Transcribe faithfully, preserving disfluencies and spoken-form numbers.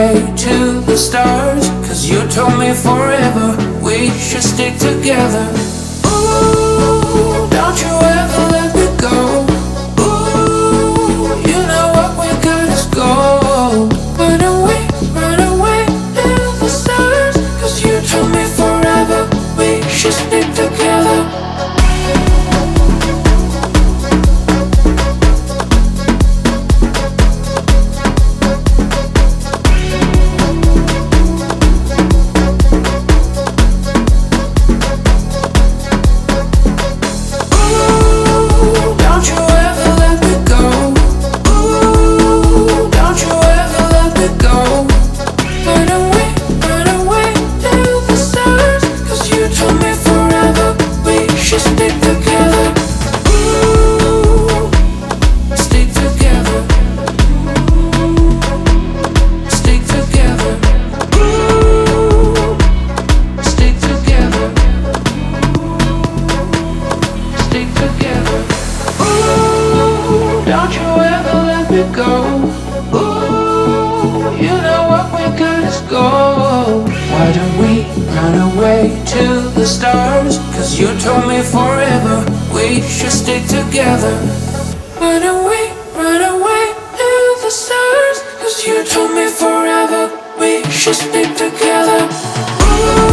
away to the stars, 'cause you told me forever we should stick together. Ooh, don't you ever let me go. Ooh, you know what we got is gold. Run away, run away to the stars, 'cause you told me forever we should stick together. Don't you ever let me go. Ooh, you know what we got is gold. Why don't we run away to the stars, 'cause you told me forever we should stick together. Run away, run away to the stars, 'cause you told me forever we should stick together. Ooh.